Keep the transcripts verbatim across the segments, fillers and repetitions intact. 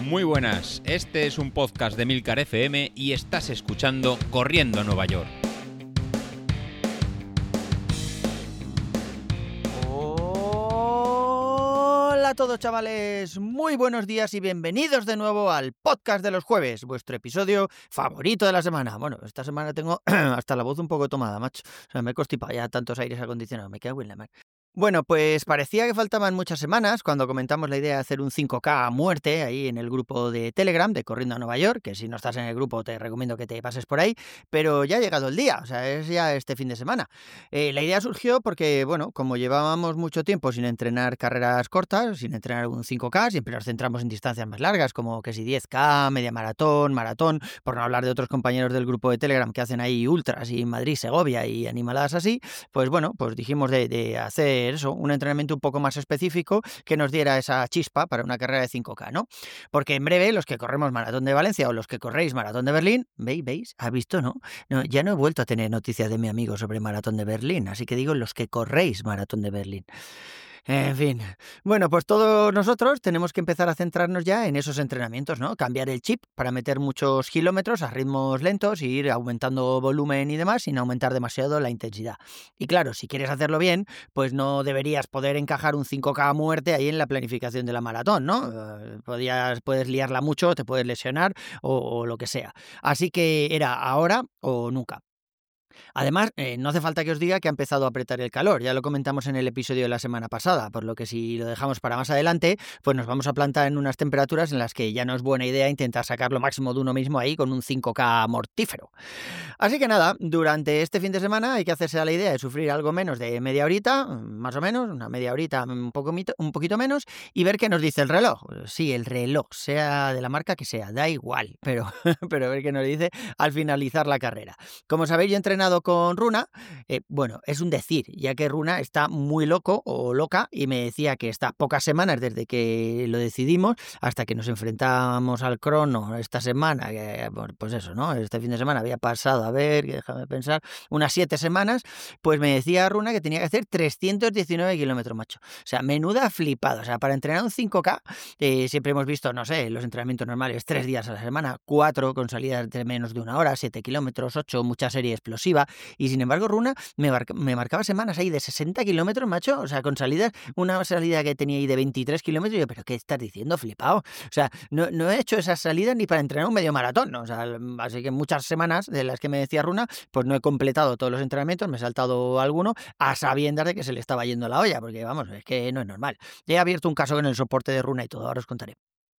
Muy buenas, este es un podcast de Milcar F M y estás escuchando Corriendo a Nueva York. Hola a todos, chavales, muy buenos días y bienvenidos de nuevo al podcast de los jueves, vuestro episodio favorito de la semana. Bueno, esta semana tengo hasta la voz un poco tomada, macho. O sea, me he constipado ya tantos aires acondicionados, me cago en la mar. Bueno, pues parecía que faltaban muchas semanas cuando comentamos la idea de hacer un cinco K a muerte ahí en el grupo de Telegram de Corriendo a Nueva York, que si no estás en el grupo te recomiendo que te pases por ahí, pero ya ha llegado el día, o sea, es ya este fin de semana. Eh, la idea surgió porque, bueno, como llevábamos mucho tiempo sin entrenar carreras cortas, sin entrenar un cinco K, siempre nos centramos en distancias más largas, como que si diez K, media maratón, maratón, por no hablar de otros compañeros del grupo de Telegram que hacen ahí ultras y Madrid, Segovia y animaladas así, pues bueno, pues dijimos de, de hacer eso, un entrenamiento un poco más específico que nos diera esa chispa para una carrera de cinco K, ¿no? Porque en breve los que corremos Maratón de Valencia o los que corréis Maratón de Berlín, ¿veis? ¿Veis? ¿Has visto, no? No, ya no he vuelto a tener noticias de mi amigo sobre Maratón de Berlín, así que digo los que corréis Maratón de Berlín. En fin, bueno, pues todos nosotros tenemos que empezar a centrarnos ya en esos entrenamientos, ¿no? Cambiar el chip para meter muchos kilómetros a ritmos lentos e ir aumentando volumen y demás sin aumentar demasiado la intensidad. Y claro, si quieres hacerlo bien, pues no deberías poder encajar un cinco K a muerte ahí en la planificación de la maratón, ¿no? Eh, podías, puedes liarla mucho, te puedes lesionar o, o lo que sea. Así que era ahora o nunca. Además, eh, no hace falta que os diga que ha empezado a apretar el calor, ya lo comentamos en el episodio de la semana pasada, por lo que si lo dejamos para más adelante, pues nos vamos a plantar en unas temperaturas en las que ya no es buena idea intentar sacar lo máximo de uno mismo ahí con un cinco K mortífero. Así que nada, durante este fin de semana hay que hacerse a la idea de sufrir algo menos de media horita, más o menos, una media horita un, poco, un poquito menos, y ver qué nos dice el reloj. Sí, el reloj, sea de la marca que sea, da igual, pero, pero ver qué nos dice al finalizar la carrera. Como sabéis, yo he entrenado con Runa, eh, bueno, es un decir, ya que Runa está muy loco o loca y me decía que está pocas semanas desde que lo decidimos hasta que nos enfrentamos al crono esta semana, que, pues eso, ¿no? Este fin de semana había pasado, a ver, déjame pensar, unas siete semanas, pues me decía Runa que tenía que hacer trescientos diecinueve kilómetros, macho. O sea, menuda flipada. O sea, para entrenar un cinco K, eh, siempre hemos visto, no sé, los entrenamientos normales, tres días a la semana, cuatro con salidas de menos de una hora, siete kilómetros, ocho, mucha serie explosiva. Y sin embargo, Runa me, marca, me marcaba semanas ahí de sesenta kilómetros, macho. O sea, con salidas, una salida que tenía ahí de veintitrés kilómetros. Y yo, ¿pero qué estás diciendo, flipado? O sea, no, no he hecho esas salidas ni para entrenar un medio maratón, ¿no? O sea, así que muchas semanas de las que me decía Runa, pues no he completado todos los entrenamientos, me he saltado alguno a sabiendas de que se le estaba yendo la olla, porque vamos, es que no es normal. He abierto un caso con el soporte de Runa y todo, ahora os contaré.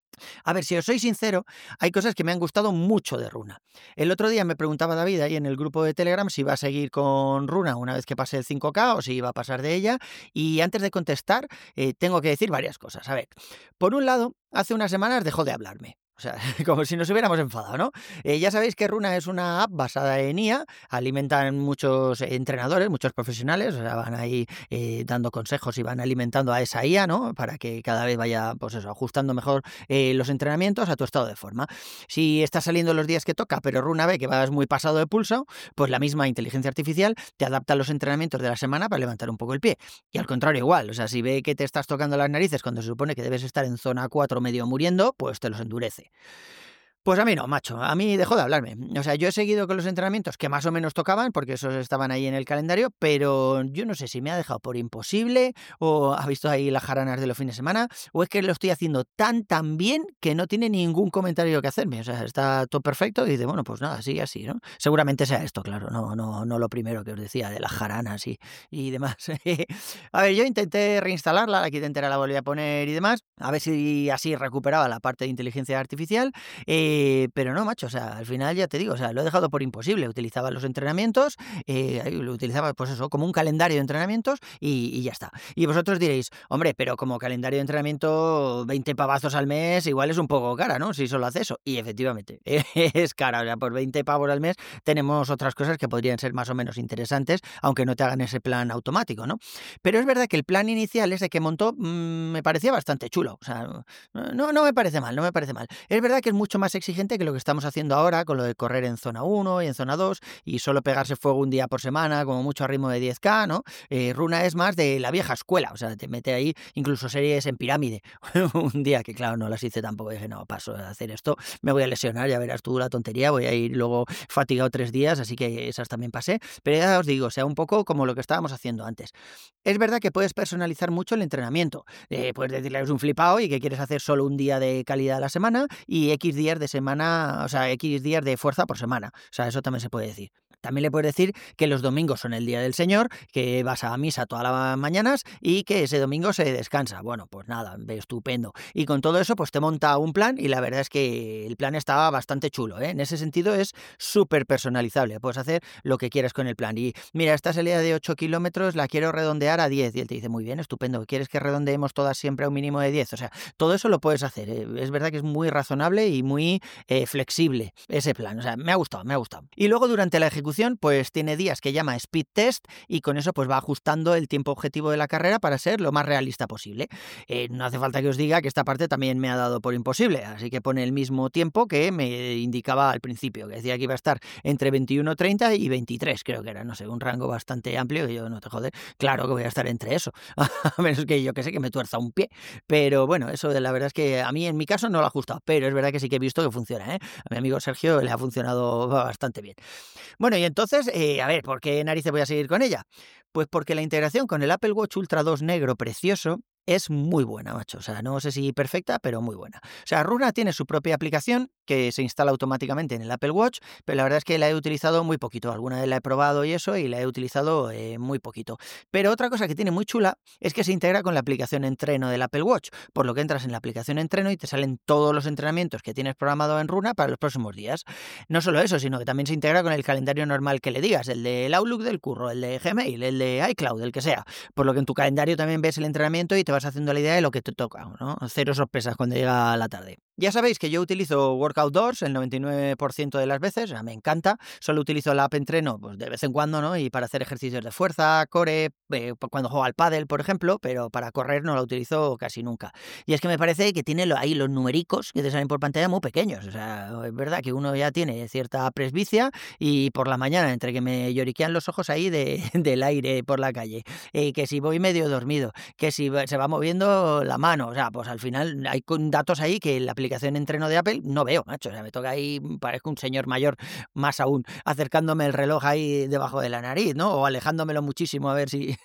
A ver, si os soy sincero, hay cosas que me han gustado mucho de Runa. El otro día me preguntaba David ahí en el grupo de Telegram si iba a seguir con Runa una vez que pase el cinco K o si iba a pasar de ella. Y antes de contestar, eh, tengo que decir varias cosas. A ver, por un lado, hace unas semanas dejó de hablarme. O sea, como si nos hubiéramos enfadado, ¿no? Eh, ya sabéis que Runa es una app basada en I A, alimentan muchos entrenadores, muchos profesionales, o sea, van ahí eh, dando consejos y van alimentando a esa I A, ¿no? Para que cada vez vaya, pues eso, ajustando mejor eh, los entrenamientos a tu estado de forma. Si estás saliendo los días que toca, pero Runa ve que vas muy pasado de pulso, pues la misma inteligencia artificial te adapta a los entrenamientos de la semana para levantar un poco el pie. Y al contrario igual, o sea, si ve que te estás tocando las narices cuando se supone que debes estar en zona cuatro medio muriendo, pues te los endurece. Pues a mí no, macho, a mí dejó de hablarme. O sea, yo he seguido con los entrenamientos que más o menos tocaban, porque esos estaban ahí en el calendario, pero yo no sé si me ha dejado por imposible, o ha visto ahí las jaranas de los fines de semana, o es que lo estoy haciendo tan tan bien que no tiene ningún comentario que hacerme. O sea, está todo perfecto y dice, bueno, pues nada, sigue así, ¿no? Seguramente sea esto, claro, no, no, no lo primero que os decía de las jaranas y, y demás. A ver, yo intenté reinstalarla, la quité entera, la volví a poner y demás, a ver si así recuperaba la parte de inteligencia artificial, eh, Eh, pero no, macho, o sea, al final ya te digo, o sea, lo he dejado por imposible. Utilizaba los entrenamientos, eh, lo utilizaba, pues eso, como un calendario de entrenamientos y, y ya está. Y vosotros diréis, hombre, pero como calendario de entrenamiento, veinte pavazos al mes, igual es un poco cara, ¿no? Si solo hace eso. Y efectivamente, es cara. O sea, por veinte pavos al mes tenemos otras cosas que podrían ser más o menos interesantes, aunque no te hagan ese plan automático, ¿no? Pero es verdad que el plan inicial, ese que montó, mmm, me parecía bastante chulo. O sea, no, no me parece mal, no me parece mal. Es verdad que es mucho más exigente exigente que lo que estamos haciendo ahora con lo de correr en zona uno y en zona dos y solo pegarse fuego un día por semana, como mucho a ritmo de diez K, ¿no? Eh, Runa es más de la vieja escuela, o sea, te mete ahí incluso series en pirámide. Un día que, claro, no las hice tampoco, dije, no, paso de hacer esto, me voy a lesionar, ya verás tú la tontería, voy a ir luego fatigado tres días, así que esas también pasé. Pero ya os digo, o sea, un poco como lo que estábamos haciendo antes. Es verdad que puedes personalizar mucho el entrenamiento. Eh, puedes decirle que es un flipado y que quieres hacer solo un día de calidad a la semana y X días de semana, o sea, X días de fuerza por semana. O sea, eso también se puede decir. También le puedes decir que los domingos son el día del Señor, que vas a misa todas las mañanas y que ese domingo se descansa. Bueno, pues nada, estupendo. Y con todo eso, pues te monta un plan y la verdad es que el plan estaba bastante chulo, ¿eh? En ese sentido es súper personalizable. Puedes hacer lo que quieras con el plan. Y mira, esta salida de ocho kilómetros la quiero redondear a diez. Y él te dice, muy bien, estupendo. ¿Quieres que redondeemos todas siempre a un mínimo de diez? O sea, todo eso lo puedes hacer. ¿eh? Es verdad que es muy razonable y muy eh, flexible ese plan. O sea, me ha gustado, me ha gustado. Y luego durante la ejecución pues tiene días que llama Speed Test y con eso pues va ajustando el tiempo objetivo de la carrera para ser lo más realista posible. Eh, no hace falta que os diga que esta parte también me ha dado por imposible, así que pone el mismo tiempo que me indicaba al principio, que decía que iba a estar entre veintiuno treinta y veintitrés, creo que era, no sé, un rango bastante amplio, que yo no te joder, claro que voy a estar entre eso, a menos que yo que sé que me tuerza un pie, pero bueno, eso la verdad es que a mí en mi caso no lo ha ajustado, pero es verdad que sí que he visto que funciona, ¿eh? A mi amigo Sergio le ha funcionado bastante bien. Bueno, y entonces, eh, a ver, ¿por qué narices voy a seguir con ella? Pues porque la integración con el Apple Watch Ultra dos negro precioso es muy buena, macho. O sea, no sé si perfecta, pero muy buena. O sea, Runa tiene su propia aplicación que se instala automáticamente en el Apple Watch, pero la verdad es que la he utilizado muy poquito. Alguna vez la he probado y eso, y la he utilizado eh, muy poquito. Pero otra cosa que tiene muy chula es que se integra con la aplicación Entreno del Apple Watch, por lo que entras en la aplicación Entreno y te salen todos los entrenamientos que tienes programado en Runa para los próximos días. No solo eso, sino que también se integra con el calendario normal que le digas, el del Outlook del curro, el de Gmail, el de iCloud, el que sea. Por lo que en tu calendario también ves el entrenamiento y te vas haciendo la idea de lo que te toca, ¿no? Cero sorpresas cuando llega la tarde. Ya sabéis que yo utilizo Workout Doors el noventa y nueve por ciento de las veces, o sea, me encanta. Solo utilizo la app Entreno pues de vez en cuando, ¿no? Y para hacer ejercicios de fuerza, core, eh, cuando juego al pádel, por ejemplo, pero para correr no la utilizo casi nunca. Y es que me parece que tiene ahí los numericos que te salen por pantalla muy pequeños. O sea, es verdad que uno ya tiene cierta presbicia y por la mañana, entre que me lloriquean los ojos ahí de, del aire por la calle, eh, que si voy medio dormido, que si se va moviendo la mano, o sea, pues al final hay datos ahí que la aplicación Entreno de Apple no veo, macho, o sea, me toca ahí, parezco un señor mayor, más aún, acercándome el reloj ahí debajo de la nariz, ¿no? O alejándomelo muchísimo a ver si,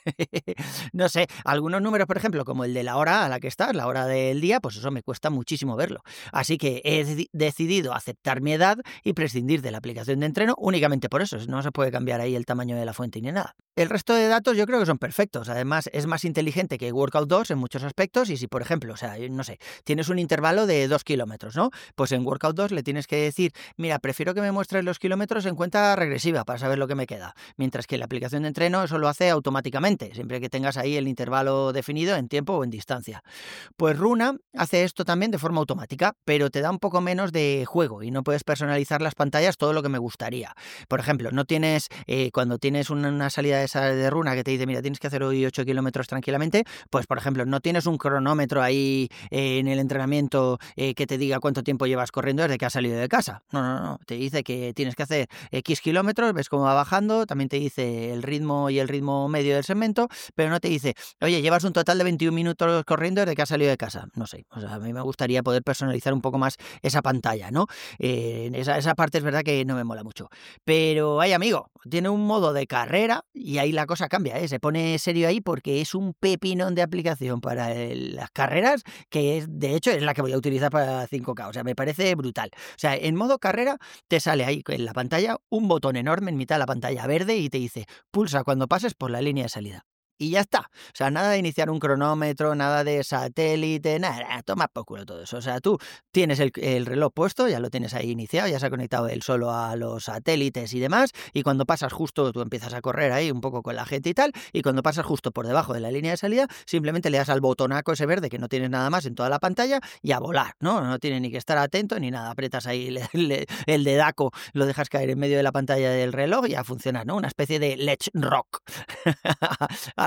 no sé, algunos números, por ejemplo, como el de la hora a la que estás, la hora del día, pues eso me cuesta muchísimo verlo. Así que he decidido aceptar mi edad y prescindir de la aplicación de Entreno únicamente por eso, no se puede cambiar ahí el tamaño de la fuente ni nada. El resto de datos yo creo que son perfectos, además es más inteligente que Workout dos en muchos aspectos y si, por ejemplo, o sea, no sé, tienes un intervalo de dos kilómetros, ¿no? Pues en Workout dos le tienes que decir, mira, prefiero que me muestres los kilómetros en cuenta regresiva para saber lo que me queda, mientras que la aplicación de Entreno eso lo hace automáticamente, siempre que tengas ahí el intervalo definido en tiempo o en distancia. Pues Runa hace esto también de forma automática, pero te da un poco menos de juego y no puedes personalizar las pantallas todo lo que me gustaría. Por ejemplo, no tienes, eh, cuando tienes una, una salida de esa de Runa que te dice, mira, tienes que hacer hoy ocho kilómetros tranquilamente, pues por ejemplo, no tienes un cronómetro ahí eh, en el entrenamiento eh, que te diga cuánto tiempo llevas corriendo desde que has salido de casa. No, no, no, te dice que tienes que hacer X kilómetros, ves cómo va bajando, también te dice el ritmo y el ritmo medio del segmento, pero no te dice, oye, llevas un total de veintiún minutos corriendo desde que has salido de casa. No sé, o sea, a mí me gustaría poder personalizar un poco más esa pantalla, ¿no? Eh, esa, esa parte es verdad que no me mola mucho. Pero, ay, amigo, tiene un modo de carrera y ahí la cosa cambia, ¿eh? Se pone serio ahí porque es un pepinón de aplicación para el, las carreras que es, de hecho, es la que voy a utilizar para cinco K. O sea, me parece brutal. O sea, en modo carrera te sale ahí en la pantalla un botón enorme en mitad de la pantalla verde y te dice, pulsa cuando pases por la línea de salida. Y ya está. O sea, nada de iniciar un cronómetro, nada de satélite, nada, toma por culo todo eso. O sea, tú tienes el, el reloj puesto, ya lo tienes ahí iniciado, ya se ha conectado él solo a los satélites y demás, y cuando pasas justo, tú empiezas a correr ahí un poco con la gente y tal, y cuando pasas justo por debajo de la línea de salida, simplemente le das al botonaco ese verde que no tienes nada más en toda la pantalla y a volar, ¿no? No tienes ni que estar atento ni nada, apretas ahí el, el, el dedaco, lo dejas caer en medio de la pantalla del reloj y a funcionar, ¿no? Una especie de Let's Rock.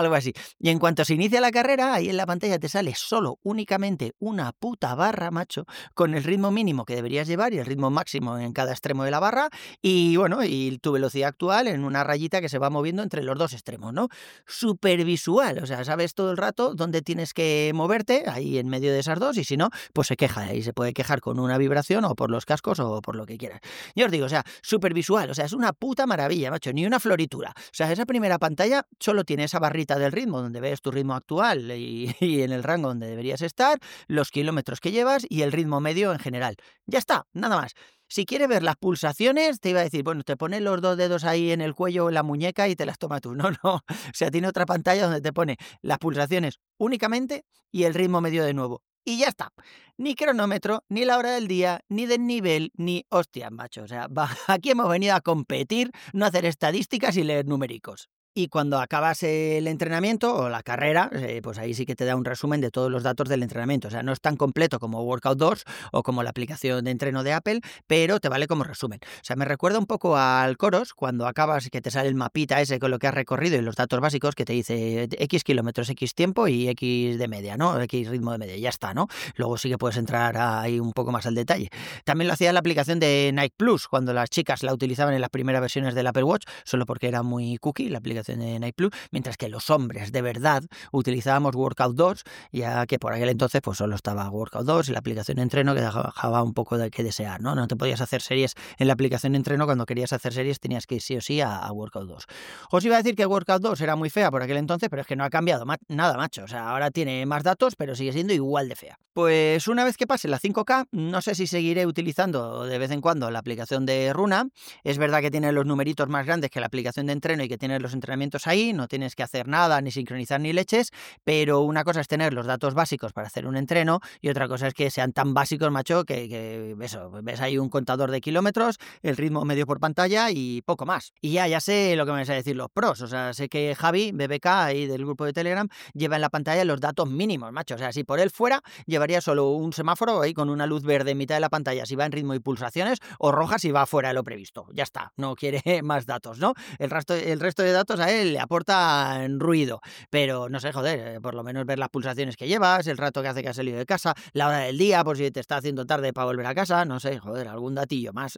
Algo así. Y en cuanto se inicia la carrera, ahí en la pantalla te sale solo, únicamente una puta barra, macho, con el ritmo mínimo que deberías llevar y el ritmo máximo en cada extremo de la barra y, bueno, y tu velocidad actual en una rayita que se va moviendo entre los dos extremos, ¿no? Súper visual, o sea, sabes todo el rato dónde tienes que moverte, ahí en medio de esas dos, y si no, pues se queja, ahí se puede quejar con una vibración o por los cascos o por lo que quieras. Yo os digo, o sea, súper visual, o sea, es una puta maravilla, macho, ni una floritura. O sea, esa primera pantalla solo tiene esa barrita del ritmo donde ves tu ritmo actual y, y en el rango donde deberías estar, los kilómetros que llevas y el ritmo medio en general. Ya está, nada más. Si quieres ver las pulsaciones, te iba a decir, bueno, te pones los dos dedos ahí en el cuello o en la muñeca y te las tomas tú. No, no. O sea, tiene otra pantalla donde te pone las pulsaciones únicamente y el ritmo medio de nuevo. Y ya está. Ni cronómetro, ni la hora del día, ni del nivel, ni hostias, macho. O sea, va, aquí hemos venido a competir, no a hacer estadísticas y leer numéricos. Y cuando acabas el entrenamiento o la carrera, eh, pues ahí sí que te da un resumen de todos los datos del entrenamiento. O sea, no es tan completo como Workout dos o como la aplicación de entreno de Apple, pero te vale como resumen. O sea, me recuerda un poco al Coros, cuando acabas que te sale el mapita ese con lo que has recorrido y los datos básicos que te dice X kilómetros, X tiempo y X de media, ¿no? X ritmo de media, ya está, ¿no? Luego sí que puedes entrar ahí un poco más al detalle. También lo hacía la aplicación de Nike Plus, cuando las chicas la utilizaban en las primeras versiones del Apple Watch, solo porque era muy cookie la aplicación de Nike Plus, mientras que los hombres de verdad utilizábamos Workout dos, ya que por aquel entonces pues solo estaba Workout dos y la aplicación de entreno que dejaba un poco de que desear, ¿no? No te podías hacer series en la aplicación de entreno, cuando querías hacer series tenías que ir sí o sí a, a Workout dos. Os iba a decir que Workout dos era muy fea por aquel entonces, pero es que no ha cambiado ma- nada, macho. O sea, ahora tiene más datos, pero sigue siendo igual de fea. Pues una vez que pase la cinco K, no sé si seguiré utilizando de vez en cuando la aplicación de Runa. Es verdad que tiene los numeritos más grandes que la aplicación de entreno y que tiene los entrenamientos ahí, no tienes que hacer nada, ni sincronizar ni leches, pero una cosa es tener los datos básicos para hacer un entreno y otra cosa es que sean tan básicos, macho, que, que eso, ves ahí un contador de kilómetros, el ritmo medio por pantalla y poco más. Y ya, ya sé lo que me vais a decir los pros, o sea, sé que Javi, B B K, ahí del grupo de Telegram, lleva en la pantalla los datos mínimos, macho, o sea, si por él fuera, llevaría solo un semáforo ahí con una luz verde en mitad de la pantalla si va en ritmo y pulsaciones, o roja si va fuera de lo previsto. Ya está, no quiere más datos, ¿no? El resto, el resto de datos a él le aporta ruido, pero no sé, joder, por lo menos ver las pulsaciones que llevas, el rato que hace que has salido de casa, la hora del día, por si te está haciendo tarde para volver a casa, no sé, joder, algún datillo más.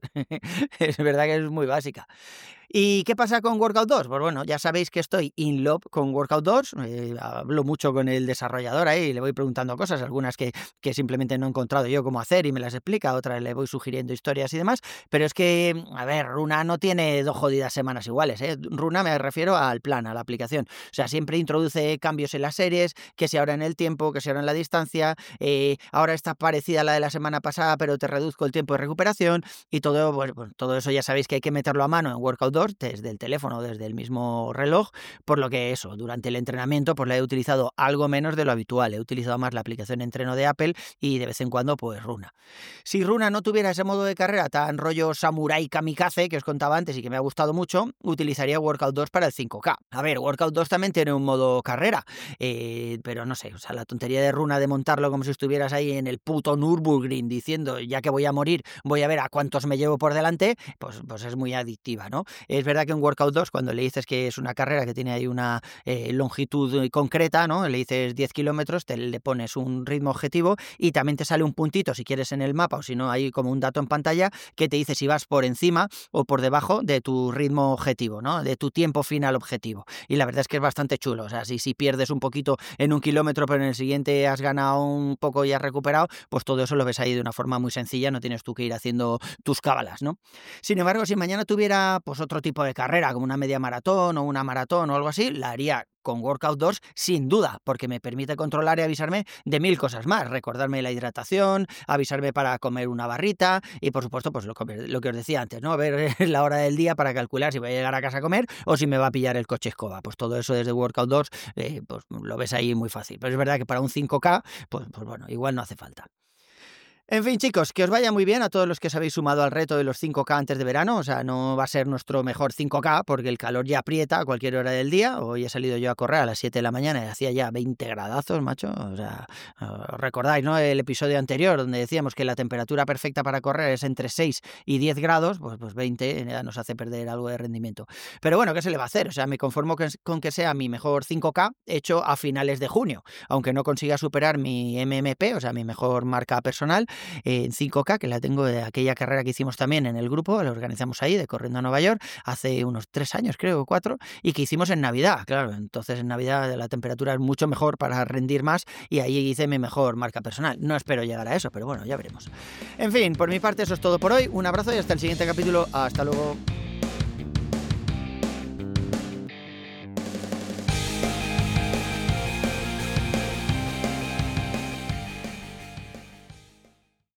Es verdad que es muy básica. ¿Y qué pasa con Workout dos? Pues bueno, ya sabéis que estoy in love con Workout dos, eh, hablo mucho con el desarrollador ahí, le voy preguntando cosas, algunas que, que simplemente no he encontrado yo cómo hacer y me las explica, otras le voy sugiriendo historias y demás, pero es que, a ver, Runa no tiene dos jodidas semanas iguales, ¿eh? Runa me refiero al plan, a la aplicación, o sea, siempre introduce cambios en las series, que si ahora en el tiempo, que si ahora en la distancia, eh, ahora está parecida a la de la semana pasada, pero te reduzco el tiempo de recuperación y todo, pues, pues, todo eso ya sabéis que hay que meterlo a mano en Workout dos, desde el teléfono, desde el mismo reloj, por lo que eso, durante el entrenamiento pues la he utilizado algo menos de lo habitual, he utilizado más la aplicación de entreno de Apple y de vez en cuando pues Runa. Si Runa no tuviera ese modo de carrera tan rollo samurai kamikaze que os contaba antes y que me ha gustado mucho, utilizaría Workout dos para el cinco K. A ver, Workout dos también tiene un modo carrera, eh, pero no sé, o sea, la tontería de Runa de montarlo como si estuvieras ahí en el puto Nürburgring diciendo, ya que voy a morir, voy a ver a cuántos me llevo por delante, pues, pues es muy adictiva, ¿no? Es verdad que en Workout dos, cuando le dices que es una carrera que tiene ahí una eh, longitud concreta, ¿no? Le dices diez kilómetros, te le pones un ritmo objetivo y también te sale un puntito, si quieres en el mapa o si no, hay como un dato en pantalla que te dice si vas por encima o por debajo de tu ritmo objetivo, ¿no? De tu tiempo final objetivo. Y la verdad es que es bastante chulo. O sea, si, si pierdes un poquito en un kilómetro, pero en el siguiente has ganado un poco y has recuperado, pues todo eso lo ves ahí de una forma muy sencilla, no tienes tú que ir haciendo tus cábalas, ¿no? Sin embargo, si mañana tuviera pues otro tipo de carrera, como una media maratón o una maratón o algo así, la haría con Workout dos sin duda, porque me permite controlar y avisarme de mil cosas más, recordarme la hidratación, avisarme para comer una barrita y por supuesto pues lo que, lo que os decía antes, ¿no? Ver la hora del día para calcular si voy a llegar a casa a comer o si me va a pillar el coche escoba, pues todo eso desde Workout dos eh, pues lo ves ahí muy fácil, pero es verdad que para un cinco K pues, pues bueno, igual no hace falta. En fin, chicos, que os vaya muy bien a todos los que os habéis sumado al reto de los cinco K antes de verano. O sea, no va a ser nuestro mejor cinco K porque el calor ya aprieta a cualquier hora del día. Hoy he salido yo a correr a las siete de la mañana y hacía ya veinte gradazos, macho. O sea, os recordáis, ¿no? El episodio anterior donde decíamos que la temperatura perfecta para correr es entre seis y diez grados, pues, pues veinte ya nos hace perder algo de rendimiento. Pero bueno, ¿qué se le va a hacer? O sea, me conformo con que sea mi mejor cinco K hecho a finales de junio, aunque no consiga superar mi M M P, o sea, mi mejor marca personal, en cinco K, que la tengo de aquella carrera que hicimos también en el grupo, la organizamos ahí, de Corriendo a Nueva York, hace unos tres años, creo, cuatro, y que hicimos en Navidad, claro, entonces en Navidad la temperatura es mucho mejor para rendir más, y ahí hice mi mejor marca personal. No espero llegar a eso, pero bueno, ya veremos. En fin, por mi parte eso es todo por hoy, un abrazo y hasta el siguiente capítulo, hasta luego.